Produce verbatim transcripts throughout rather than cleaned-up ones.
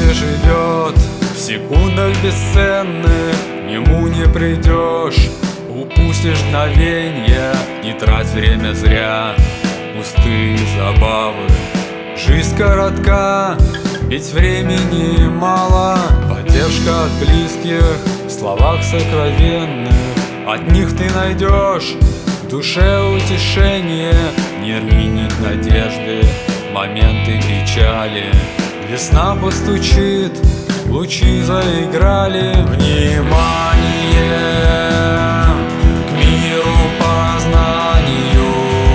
каждый живет в секундах бесценных, к нему не придешь. Упустишь мгновенье, не трать время зря, пустые забавы. Жизнь коротка, ведь времени мало. Поддержка от близких в словах сокровенных, от них ты найдешь в душе утешение. Не рви нить надежды, моменты печали. Весна постучит, лучи заиграли. Внимание к миру познанию,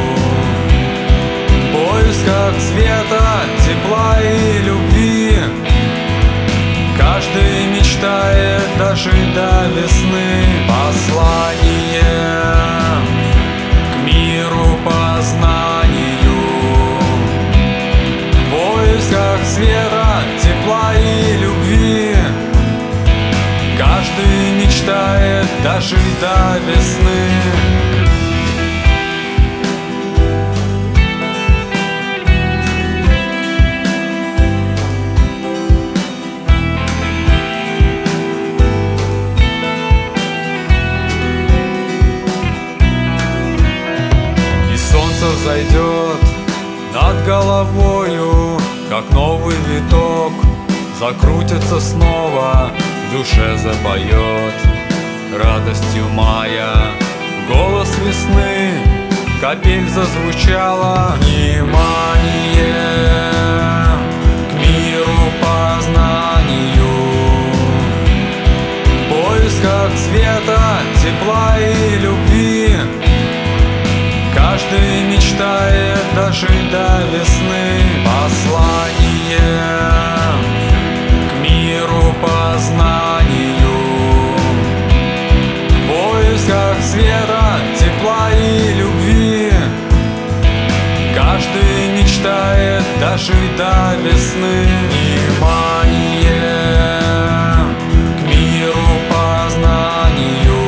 в поисках света, тепла и любви. Каждый мечтает дожить до весны. Послание к миру познанию, в поисках света, тепла и любви. Каждый мечтает дожить до весны. Взойдет над головою, как новый виток, закрутится снова, в душе запоет радостью мая. Голос весны, капель зазвучала. Внимание к миру познанию, в поисках света, тепла и любви. Каждый мечтает дожить до весны. Послание к миру познанию, в поисках света, тепла и любви. Каждый мечтает дожить до весны. Внимание к миру познанию,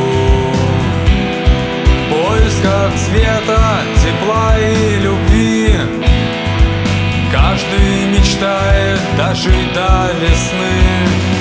в поисках света, тепла и любви. Каждый мечтает дожить до весны.